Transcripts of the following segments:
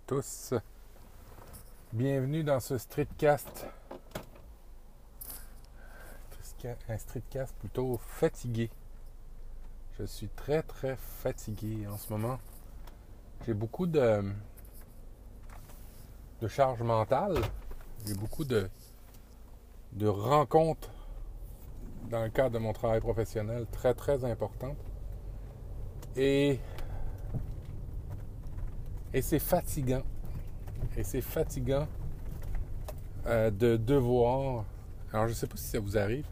tous. Bienvenue dans ce streetcast. Un streetcast plutôt fatigué. Je suis très fatigué en ce moment. J'ai beaucoup de charge mentale. J'ai beaucoup de rencontres dans le cadre de mon travail professionnel très importantes. Et c'est fatigant. Et c'est fatigant de devoir... Alors, je ne sais pas si ça vous arrive.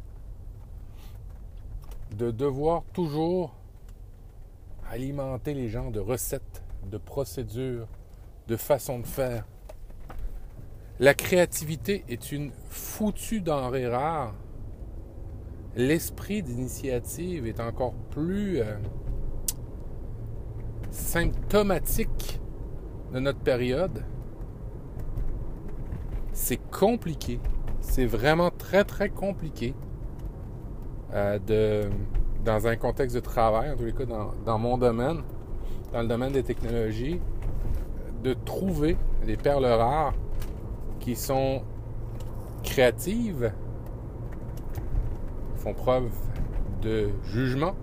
De devoir toujours alimenter les gens de recettes, de procédures, de façons de faire. La créativité est une foutue denrée rare. L'esprit d'initiative est encore plus symptomatique de notre période. C'est compliqué. C'est vraiment très compliqué dans un contexte de travail, en tous les cas dans mon domaine, dans le domaine des technologies, de trouver les perles rares qui sont créatives, font preuve de jugement.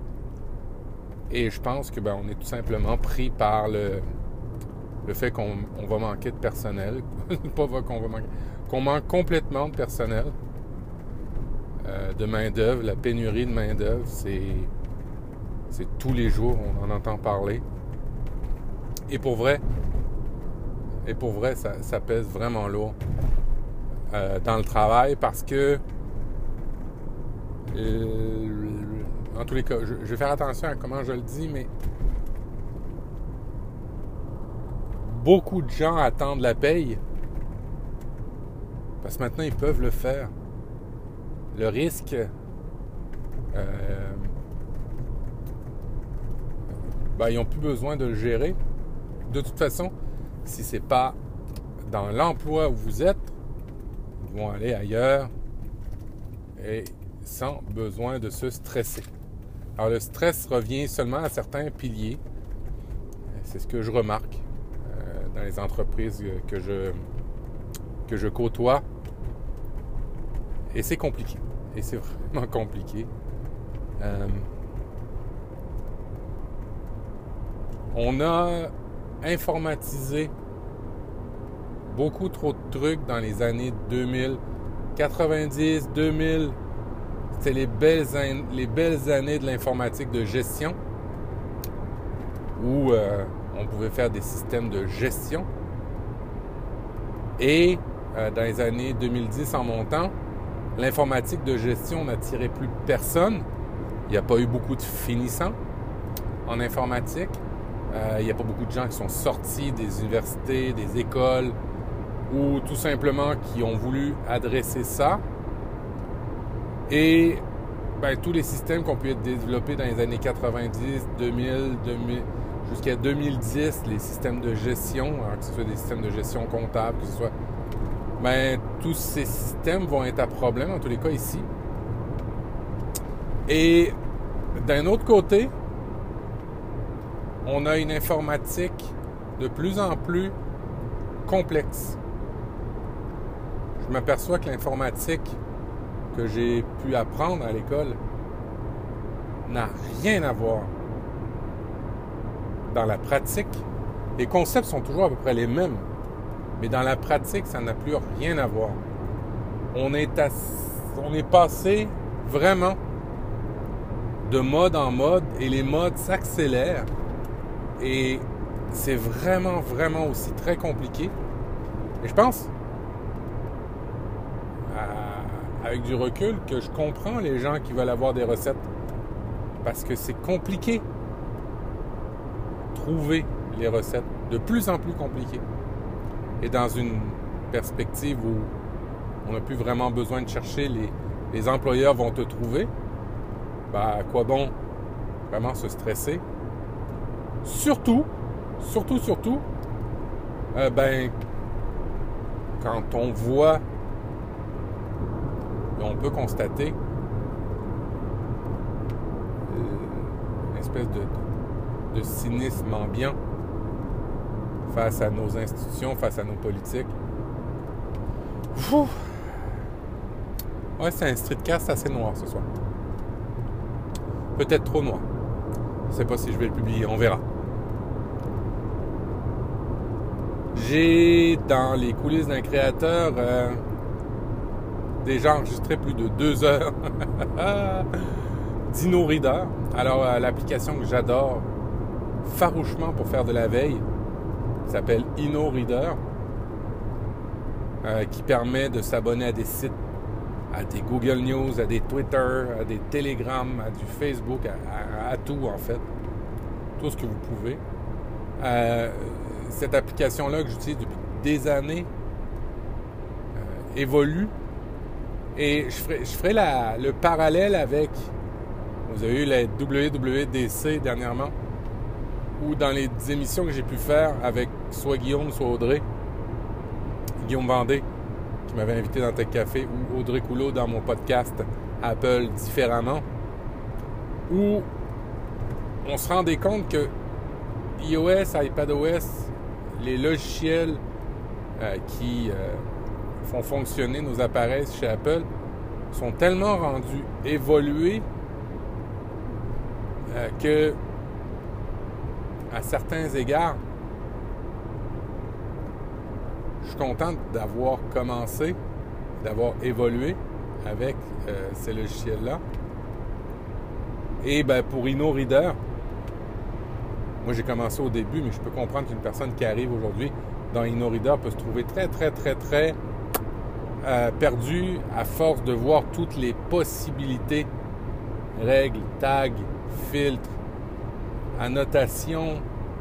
Et je pense que on est tout simplement pris par le fait qu'on va manquer de personnel. Qu'on manque complètement de personnel, de main-d'œuvre. La pénurie de main-d'œuvre, c'est tous les jours, on en entend parler. Et pour vrai, ça pèse vraiment lourd dans le travail parce que en tous les cas, je vais faire attention à comment je le dis, mais beaucoup de gens attendent la paye parce que maintenant, ils peuvent le faire. Le risque, ils n'ont plus besoin de le gérer. De toute façon, si ce n'est pas dans l'emploi où vous êtes, ils vont aller ailleurs et sans besoin de se stresser. Alors, le stress revient seulement à certains piliers. C'est ce que je remarque dans les entreprises que je côtoie. Et c'est compliqué. Et c'est vraiment compliqué. On a informatisé beaucoup trop de trucs dans les années 2000, 90, 2000. C'était les belles années de l'informatique de gestion où on pouvait faire des systèmes de gestion. Et dans les années 2010 en montant, l'informatique de gestion n'attirait plus personne. Il n'y a pas eu beaucoup de finissants en informatique. Il n'y a pas beaucoup de gens qui sont sortis des universités, des écoles ou tout simplement qui ont voulu adresser ça. Et tous les systèmes qui ont pu être développés dans les années 90, 2000, jusqu'à 2010, les systèmes de gestion, que ce soit des systèmes de gestion comptable, que ce soit... tous ces systèmes vont être à problème, en tous les cas ici. Et d'un autre côté, on a une informatique de plus en plus complexe. Je m'aperçois que l'informatique que j'ai pu apprendre à l'école n'a rien à voir. Dans la pratique, les concepts sont toujours à peu près les mêmes. Mais dans la pratique, ça n'a plus rien à voir. On est passé vraiment de mode en mode et les modes s'accélèrent. Et c'est vraiment aussi très compliqué. Et je pense, avec du recul, que je comprends les gens qui veulent avoir des recettes. Parce que c'est compliqué. Trouver les recettes. De plus en plus compliqué. Et dans une perspective où on n'a plus vraiment besoin de chercher, les employeurs vont te trouver, à quoi bon vraiment se stresser? Surtout, quand on voit, on peut constater une espèce de cynisme ambiant face à nos institutions, face à nos politiques. Ouais, c'est un streetcast assez noir ce soir. Peut-être trop noir. Je ne sais pas si je vais le publier, on verra. J'ai, dans les coulisses d'un créateur, déjà enregistré plus de 2 heures d'InnoReader. Alors, l'application que j'adore farouchement pour faire de la veille s'appelle InnoReader, qui permet de s'abonner à des sites, à des Google News, à des Twitter, à des Telegram, à du Facebook, à tout en fait. Tout ce que vous pouvez. Cette application-là que j'utilise depuis des années évolue. Et je ferai le parallèle avec... Vous avez eu la WWDC dernièrement, ou dans les émissions que j'ai pu faire avec soit Guillaume, soit Audrey, Guillaume Vendée, qui m'avait invité dans Tech Café, ou Audrey Coulot dans mon podcast Apple Différemment, où on se rendait compte que iOS, iPadOS, les logiciels qui font fonctionner nos appareils chez Apple sont tellement rendus évolués que, à certains égards, je suis content d'avoir commencé, d'avoir évolué avec ces logiciels-là. Et pour InnoReader, moi j'ai commencé au début, mais je peux comprendre qu'une personne qui arrive aujourd'hui dans InnoReader peut se trouver très, très, très, très perdue à force de voir toutes les possibilités, règles, tags, filtres, annotations.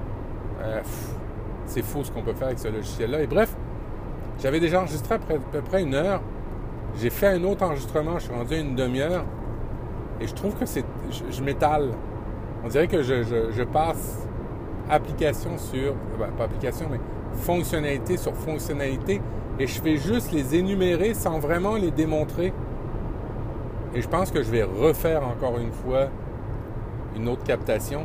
C'est fou ce qu'on peut faire avec ce logiciel-là. Et bref, j'avais déjà enregistré à peu près 1 heure. J'ai fait un autre enregistrement, je suis rendu à 1 demi-heure. Et je trouve que je m'étale. On dirait que je passe application sur... pas application, mais fonctionnalité sur fonctionnalité. Et je fais juste les énumérer sans vraiment les démontrer. Et je pense que je vais refaire encore une fois une autre captation.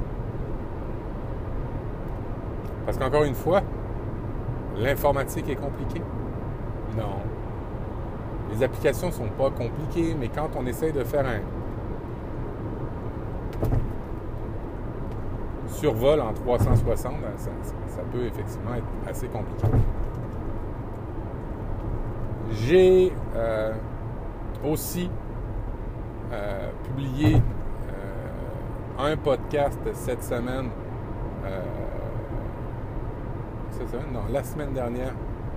Parce qu'encore une fois, l'informatique est compliquée. Non. Les applications ne sont pas compliquées, mais quand on essaye de faire un survol en 360, ça peut effectivement être assez compliqué. J'ai aussi publié un podcast cette semaine. La semaine dernière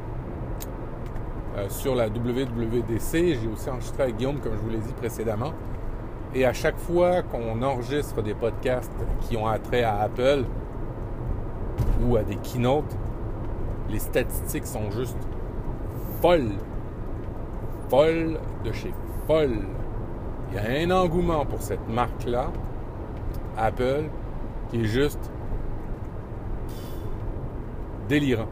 sur la WWDC. J'ai aussi enregistré avec Guillaume, comme je vous l'ai dit précédemment. Et à chaque fois qu'on enregistre des podcasts qui ont attrait à Apple ou à des keynotes, les statistiques sont juste folles. Folles de chez folles. Il y a un engouement pour cette marque-là, Apple, qui est juste délirant.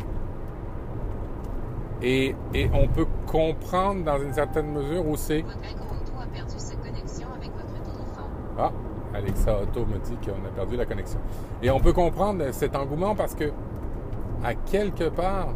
Et on peut comprendre dans une certaine mesure où c'est... Votre Echo Auto a perdu sa connexion avec votre téléphone. Ah, Alexa Auto me dit qu'on a perdu la connexion. Et on peut comprendre cet engouement parce que, à quelque part,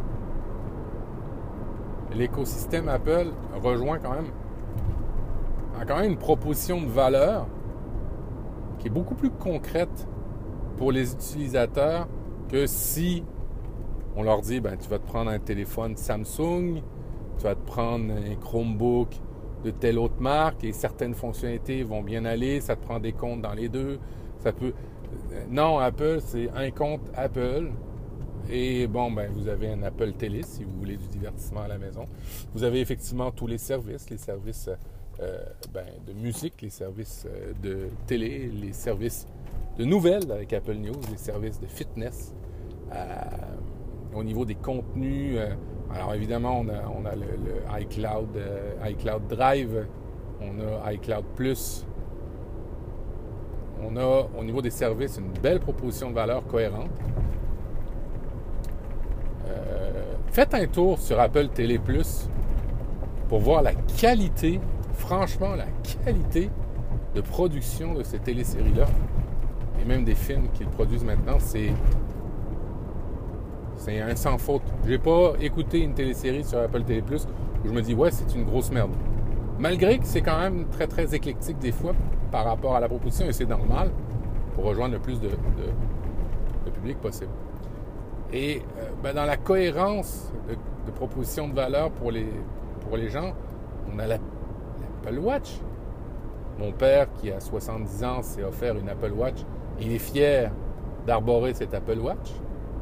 l'écosystème Apple rejoint quand même une proposition de valeur qui est beaucoup plus concrète pour les utilisateurs que si on leur dit, tu vas te prendre un téléphone Samsung, tu vas te prendre un Chromebook de telle autre marque et certaines fonctionnalités vont bien aller, ça te prend des comptes dans les deux, ça peut... Non, Apple, c'est un compte Apple et vous avez un Apple Télé si vous voulez du divertissement à la maison. Vous avez effectivement tous les services de musique, les services de télé, les services de nouvelles avec Apple News, les services de fitness. Au niveau des contenus, alors évidemment, on a le iCloud Drive, on a iCloud Plus. On a, au niveau des services, une belle proposition de valeur cohérente. Faites un tour sur Apple TV Plus pour voir la qualité, franchement, la qualité de production de ces téléséries-là et même des films qu'ils produisent maintenant, c'est C'est un sans faute. J'ai pas écouté une télésérie sur Apple TV+, où je me dis, ouais, c'est une grosse merde. Malgré que c'est quand même très, très éclectique des fois par rapport à la proposition, et c'est normal pour rejoindre le plus de public possible. Et dans la cohérence de propositions de valeur pour les gens, on a l'Apple Watch. Mon père, qui a 70 ans, s'est offert une Apple Watch. Il est fier d'arborer cette Apple Watch.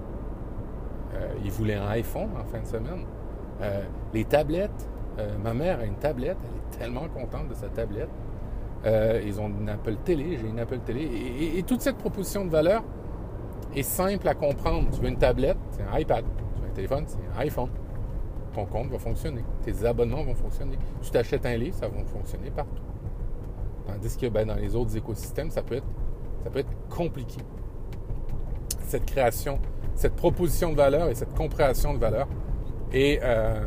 Il voulait un iPhone en fin de semaine. Les tablettes, ma mère a une tablette, elle est tellement contente de sa tablette. Ils ont une Apple Télé, j'ai une Apple Télé. Et toute cette proposition de valeur est simple à comprendre. Tu veux une tablette, c'est un iPad. Tu veux un téléphone, c'est un iPhone. Ton compte va fonctionner. Tes abonnements vont fonctionner. Tu t'achètes un livre, ça va fonctionner partout. Tandis que dans les autres écosystèmes, ça peut être compliqué. Cette création, cette proposition de valeur et cette compréhension de valeur. Et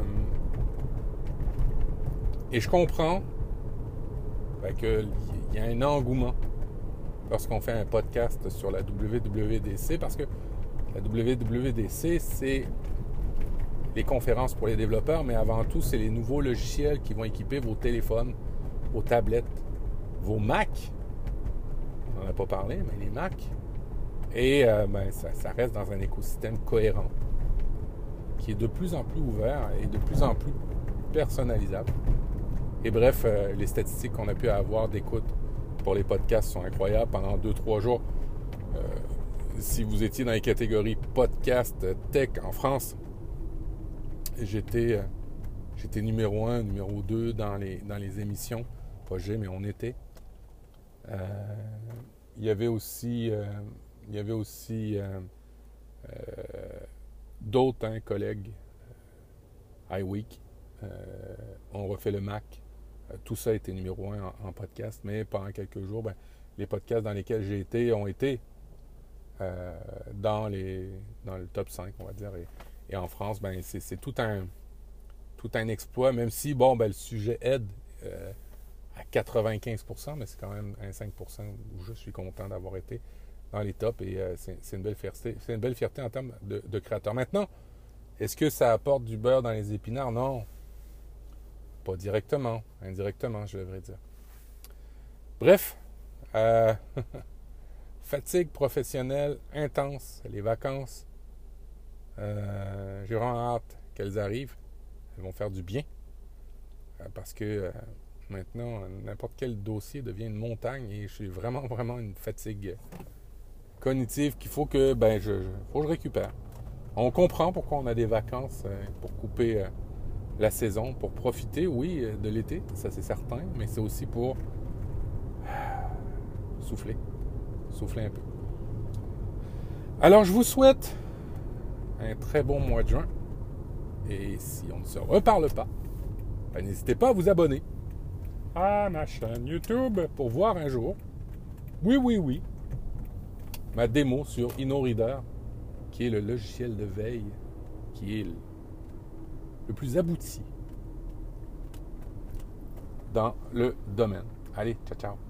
je comprends qu'il y a un engouement lorsqu'on fait un podcast sur la WWDC, parce que la WWDC, c'est les conférences pour les développeurs, mais avant tout, c'est les nouveaux logiciels qui vont équiper vos téléphones, vos tablettes, vos Mac. On n'en a pas parlé, mais les Mac. Et ça reste dans un écosystème cohérent, qui est de plus en plus ouvert et de plus en plus personnalisable. Et bref, les statistiques qu'on a pu avoir d'écoute pour les podcasts sont incroyables. Pendant 2-3 jours, si vous étiez dans les catégories podcast tech en France, j'étais numéro 1, numéro 2 dans les émissions. Pas j'ai, mais on était. Il y avait aussi d'autres collègues, iWeek, on refait le Mac. Tout ça a été numéro 1 en podcast, mais pendant quelques jours, les podcasts dans lesquels j'ai été ont été dans le top 5, on va dire. Et en France, c'est tout un exploit, même si le sujet aide à 95%, mais c'est quand même un 5% où je suis content d'avoir été dans les tops, et c'est une belle fierté. C'est une belle fierté en termes de créateur. Maintenant, est-ce que ça apporte du beurre dans les épinards? Non. Pas directement, indirectement, je devrais dire. Bref, fatigue professionnelle intense, les vacances, j'ai vraiment hâte qu'elles arrivent. Elles vont faire du bien, parce que maintenant, n'importe quel dossier devient une montagne, et j'ai vraiment, vraiment une fatigue cognitive qu'il faut que je récupère. On comprend pourquoi on a des vacances, pour couper la saison, pour profiter, oui, de l'été, ça c'est certain, mais c'est aussi pour souffler un peu. Alors, je vous souhaite un très bon mois de juin, et si on ne se reparle pas, n'hésitez pas à vous abonner à ma chaîne YouTube pour voir un jour, oui, ma démo sur InnoReader, qui est le logiciel de veille qui est le plus abouti dans le domaine. Allez, ciao.